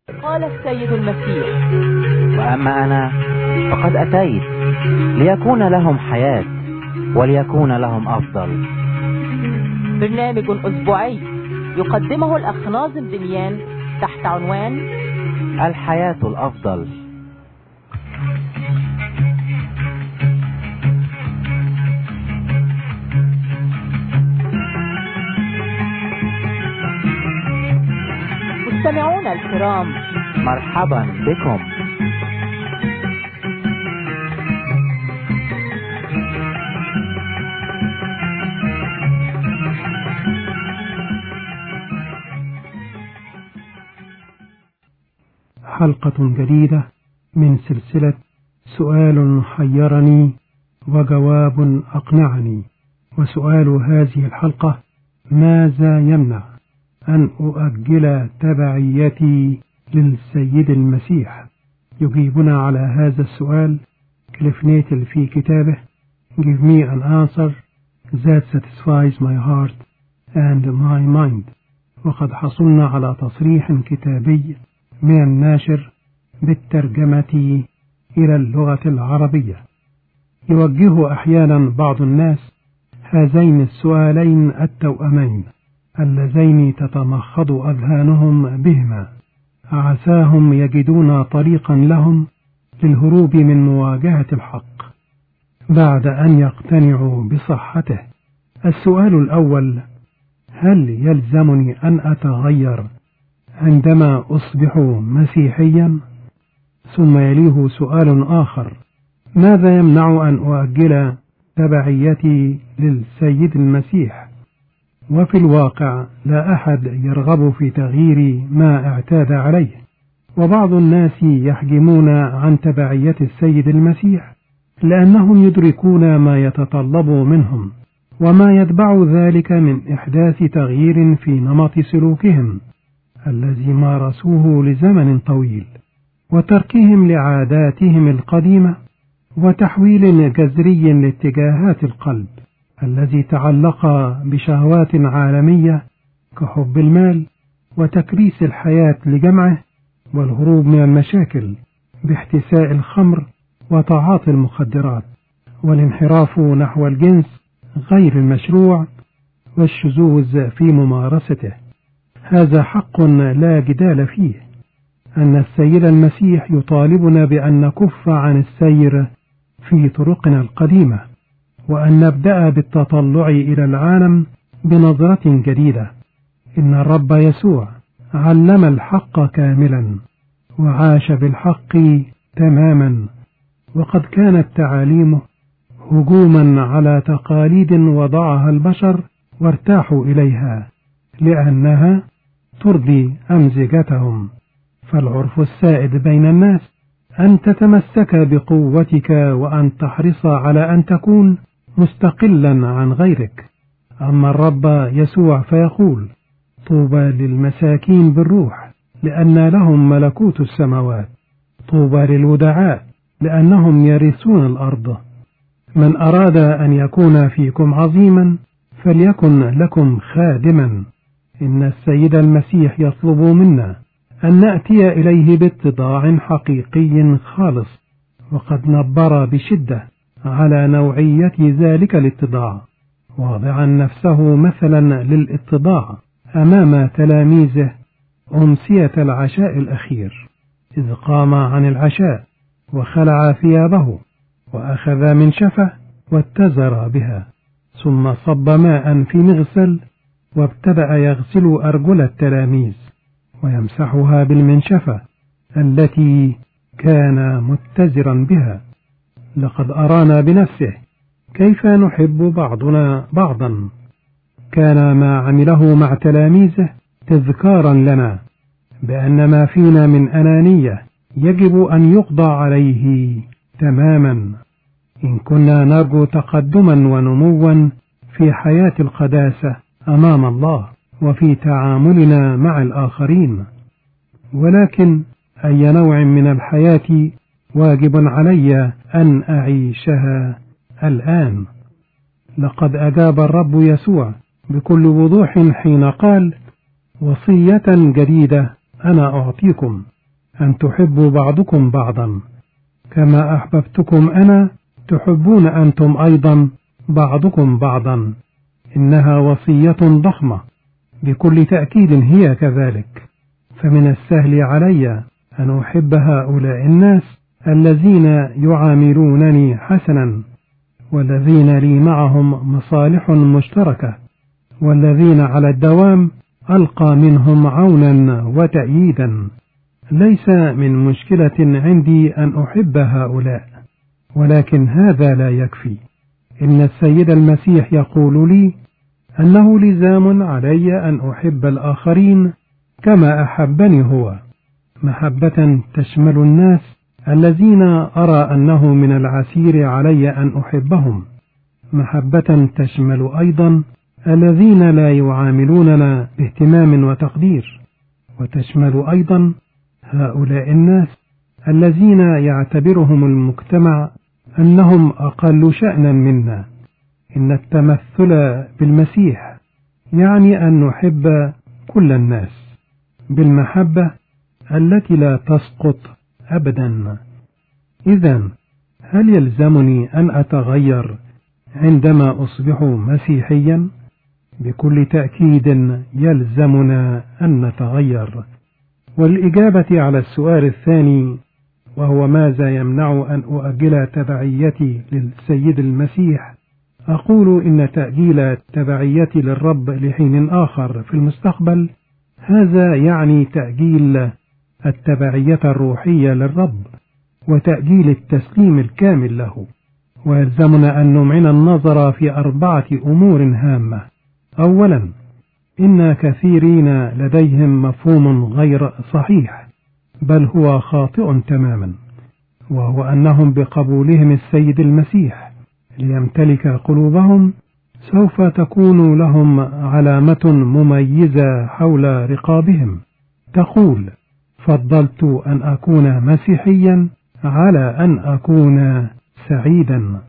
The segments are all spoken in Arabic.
قال السيد المسيح: وأما أنا فقد أتيت ليكون لهم حياة وليكون لهم أفضل. برنامج أسبوعي يقدمه الأخ ناظم دميان تحت عنوان الحياة الأفضل. مستمعونا الكرام، مرحبا بكم. حلقة جديدة من سلسلة سؤال حيرني وجواب أقنعني. وسؤال هذه الحلقة: ماذا يمنع أن أؤجل تبعيتي للسيد المسيح؟ يجيبنا على هذا السؤال كليف نيتل في كتابه Give me an answer that satisfies my heart and my mind. وقد حصلنا على تصريح كتابي من الناشر بالترجمة إلى اللغة العربية. يوجه أحيانا بعض الناس هذين السؤالين التوأمين اللذين تتمخض أذهانهم بهما، عساهم يجدون طريقا لهم للهروب من مواجهة الحق بعد أن يقتنعوا بصحته. السؤال الأول: هل يلزمني أن أتغير عندما أصبح مسيحيا؟ ثم يليه سؤال آخر: ماذا يمنع أن أؤجل تبعيتي للسيد المسيح؟ وفي الواقع لا أحد يرغب في تغيير ما اعتاد عليه، وبعض الناس يحجمون عن تبعية السيد المسيح لأنهم يدركون ما يتطلب منهم وما يتبع ذلك من إحداث تغيير في نمط سلوكهم الذي مارسوه لزمن طويل، وتركهم لعاداتهم القديمة، وتحويل جذري لاتجاهات القلب الذي تعلق بشهوات عالمية كحب المال وتكريس الحياة لجمعه، والهروب من المشاكل باحتساء الخمر وتعاطي المخدرات، والانحراف نحو الجنس غير المشروع والشذوذ في ممارسته. هذا حق لا جدال فيه أن السيد المسيح يطالبنا بأن نكف عن السير في طرقنا القديمة، وأن نبدأ بالتطلع إلى العالم بنظرة جديدة. إن الرب يسوع علم الحق كاملا وعاش بالحق تماما، وقد كانت تعاليمه هجوما على تقاليد وضعها البشر وارتاحوا إليها لأنها ترضي أمزجتهم. فالعرف السائد بين الناس أن تتمسك بقوتك وأن تحرص على أن تكون مستقلا عن غيرك. أما الرب يسوع فيقول: طوبى للمساكين بالروح لأن لهم ملكوت السماوات، طوبى للودعاء لأنهم يرثون الأرض. من أراد أن يكون فيكم عظيما فليكن لكم خادما. إن السيد المسيح يطلب منا أن نأتي إليه باتضاع حقيقي خالص، وقد نبر بشدة على نوعية ذلك الاتضاع، واضعا نفسه مثلا للاتضاع أمام تلاميذه أمسية العشاء الأخير، إذ قام عن العشاء وخلع ثيابه وأخذ منشفة واتزر بها، ثم صب ماء في مغسل وابتدأ يغسل أرجل التلاميذ ويمسحها بالمنشفة التي كان متزرا بها. لقد أرانا بنفسه كيف نحب بعضنا بعضا. كان ما عمله مع تلاميذه تذكارا لنا بأن ما فينا من أنانية يجب أن يقضى عليه تماما إن كنا نرجو تقدما ونموا في حياة القداسة أمام الله وفي تعاملنا مع الآخرين. ولكن أي نوع من الحياة واجب علي أن أعيشها الآن؟ لقد أجاب الرب يسوع بكل وضوح حين قال: وصية جديدة أنا أعطيكم، أن تحبوا بعضكم بعضا، كما أحببتكم أنا تحبون أنتم أيضا بعضكم بعضا. إنها وصية ضخمة، بكل تأكيد هي كذلك. فمن السهل علي أن أحب هؤلاء الناس الذين يعاملونني حسنا، والذين لي معهم مصالح مشتركة، والذين على الدوام ألقى منهم عونا وتأييدا. ليس من مشكلة عندي أن أحب هؤلاء، ولكن هذا لا يكفي. إن السيد المسيح يقول لي أنه لزام علي أن أحب الآخرين كما أحبني هو، محبة تشمل الناس الذين أرى أنه من العسير علي أن أحبهم، محبة تشمل أيضا الذين لا يعاملوننا باهتمام وتقدير، وتشمل أيضا هؤلاء الناس الذين يعتبرهم المجتمع أنهم أقل شأنا منا. إن التمثل بالمسيح يعني أن نحب كل الناس بالمحبة التي لا تسقط أبدا. إذن هل يلزمني أن أتغير عندما أصبح مسيحيا؟ بكل تأكيد يلزمنا أن نتغير. والإجابة على السؤال الثاني، وهو ماذا يمنع أن أؤجل تبعيتي للسيد المسيح، أقول إن تأجيل تبعيتي للرب لحين آخر في المستقبل هذا يعني تأجيل التبعية الروحية للرب وتأجيل التسليم الكامل له. ويلزمنا أن نمعن النظر في 4 أمور هامة. أولا، إن كثيرين لديهم مفهوم غير صحيح، بل هو خاطئ تماما، وهو أنهم بقبولهم السيد المسيح ليمتلك قلوبهم سوف تكون لهم علامة مميزة حول رقابهم تقول: فضلت أن أكون مسيحيا على أن أكون سعيدا.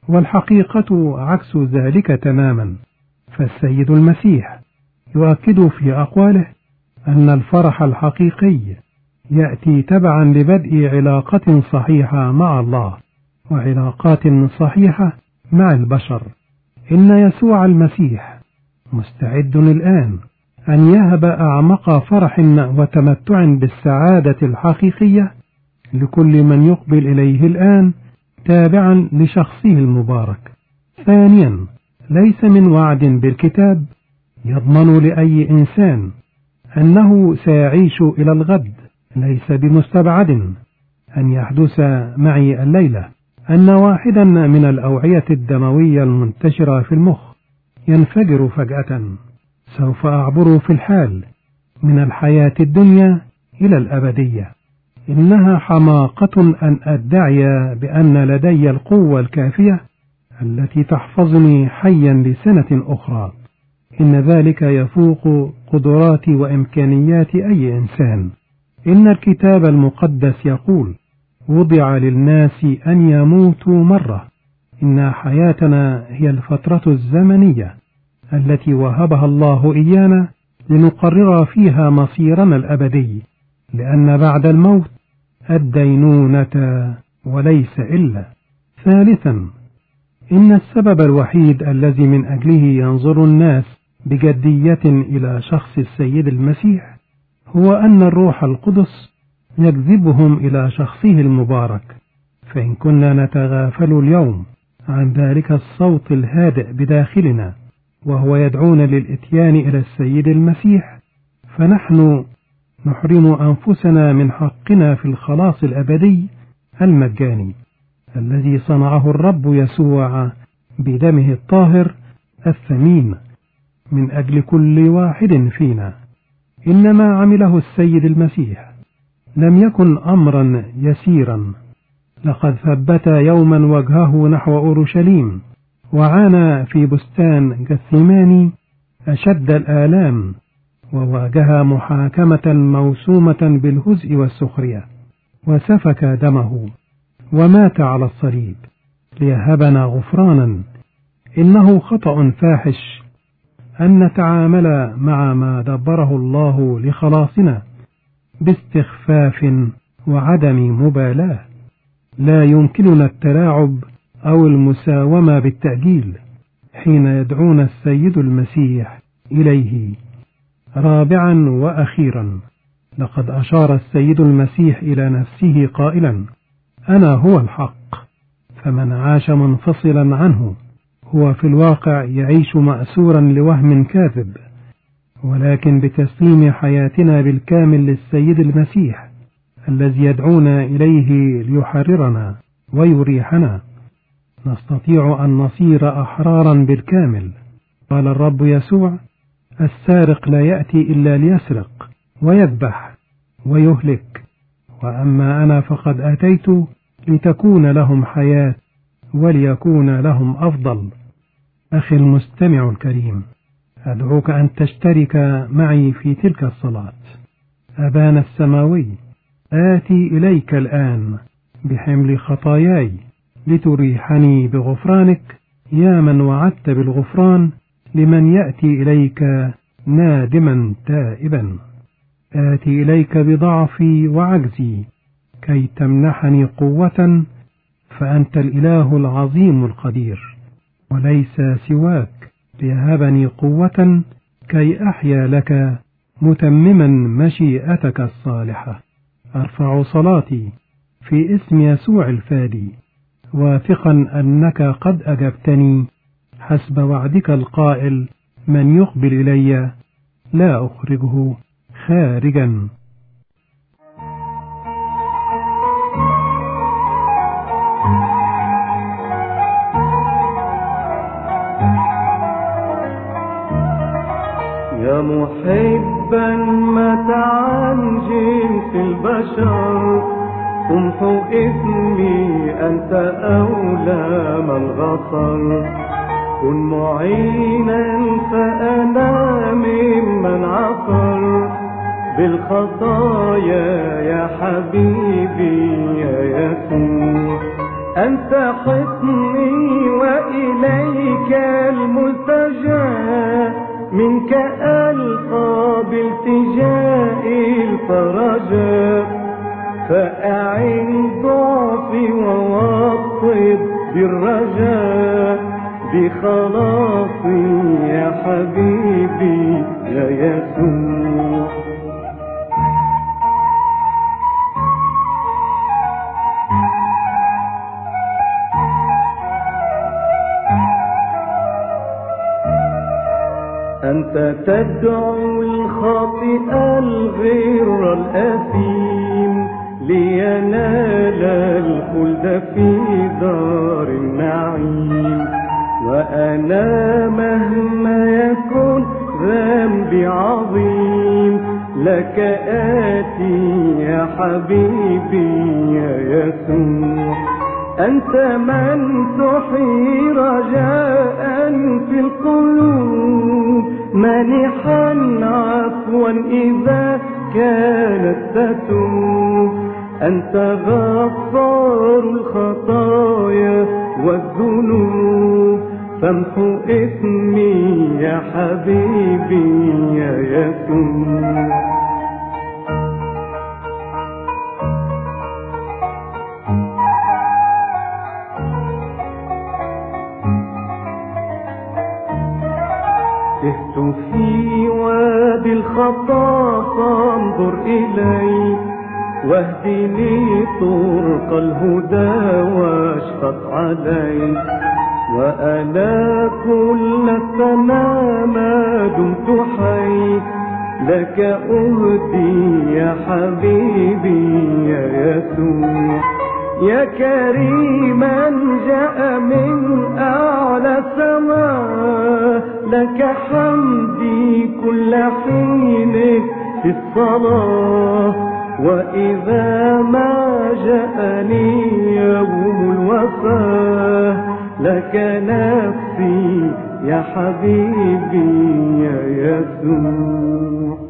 والحقيقة عكس ذلك تماما. فالسيد المسيح يؤكد في أقواله أن الفرح الحقيقي يأتي تبعا لبدء علاقة صحيحة مع الله وعلاقات صحيحة مع البشر. إن يسوع المسيح مستعد الآن أن يهب أعمق فرح وتمتع بالسعادة الحقيقية لكل من يقبل إليه الآن تابعا لشخصه المبارك. ثانيا، ليس من وعد بالكتاب يضمن لأي إنسان أنه سيعيش إلى الغد. ليس بمستبعد أن يحدث معي الليلة أن واحدا من الأوعية الدموية المنتشرة في المخ ينفجر فجأة. سوف أعبر في الحال من الحياة الدنيا إلى الأبدية. إنها حماقة أن أدعي بأن لدي القوة الكافية التي تحفظني حيا لسنة أخرى. إن ذلك يفوق قدرات وإمكانيات أي إنسان. إن الكتاب المقدس يقول: وضع للناس أن يموتوا مرة. إن حياتنا هي الفترة الزمنية التي وهبها الله إيانا لنقرر فيها مصيرنا الأبدي، لأن بعد الموت الدينونة وليس إلا. ثالثا، إن السبب الوحيد الذي من أجله ينظر الناس بجدية إلى شخص السيد المسيح هو أن الروح القدس يجذبهم إلى شخصه المبارك. فإن كنا نتغافل اليوم عن ذلك الصوت الهادئ بداخلنا وهو يدعونا للإتيان إلى السيد المسيح، فنحن نحرم أنفسنا من حقنا في الخلاص الأبدي المجاني الذي صنعه الرب يسوع بدمه الطاهر الثمين من أجل كل واحد فينا. إنما عمله السيد المسيح لم يكن أمرا يسيرا. لقد ثبت يوما وجهه نحو أورشليم وعانى في بستان جثيماني أشد الآلام، وواجه محاكمة موسومة بالهزء والسخرية، وسفك دمه ومات على الصليب ليهبنا غفرانا. إنه خطأ فاحش أن نتعامل مع ما دبره الله لخلاصنا باستخفاف وعدم مبالاة. لا يمكننا التلاعب أو المساومة بالتأجيل حين يدعونا السيد المسيح إليه. رابعا وأخيرا، لقد أشار السيد المسيح إلى نفسه قائلا: أنا هو الحق، فمن عاش منفصلا عنه هو في الواقع يعيش مأسورا لوهم كاذب. ولكن بتسليم حياتنا بالكامل للسيد المسيح الذي يدعونا إليه ليحررنا ويريحنا، نستطيع أن نصير أحرارا بالكامل. قال الرب يسوع: السارق لا يأتي إلا ليسرق ويذبح ويهلك، وأما أنا فقد أتيت لتكون لهم حياة وليكون لهم أفضل. أخي المستمع الكريم، أدعوك أن تشترك معي في تلك الصلاة. أبانا السماوي، آتي إليك الآن بحمل خطاياي لتريحني بغفرانك، يا من وعدت بالغفران لمن يأتي إليك نادما تائبا. آتي إليك بضعفي وعجزي كي تمنحني قوة، فأنت الإله العظيم القدير، وليس سواك ليهبني قوة كي أحيا لك متمما مشيئتك الصالحة. أرفع صلاتي في اسم يسوع الفادي، واثقا أنك قد أجبتني حسب وعدك القائل: من يقبل إلي لا أخرجه خارجا. يا محبا مات عن جنس البشر، تمحو إثمي أنت أولى من غفر. كن معينا فأنا ممن عثر بالخطايا يا حبيبي يا يسوع. أنت حصني وإليك الملتجأ، منك ألقى بالتجاء الفرجا. فأعن ضعفي ووطد بالرجاء، بخلاصي يا حبيبي يا يسوع. أنت تدعو الخاطئ الغير الأثيم، لينال الخلد في دار النعيم. وأنا مهما يكن ذنبي عظيم، لك آتي يا حبيبي يا يسوع. أنت من تحيي رجاء في القلوب، مانحا عفوا إذا كانت تتوب. أنت غفار الخطايا والذنوب، فامحو إثمي يا حبيبي يا يسوع. تهت في وادي الخطا فانظر إلي، واهدني طرق الهدى واشفق علي. وأنا كل السنة ما دمت حي، لك أهدي يا حبيبي يا يسوع. يا كريما جاء من أعلى السماء، لك حمدي كل حين في الصلاة. وإذا ما جاءني يوم الوفاة، لك نفسي يا حبيبي يا يسوع.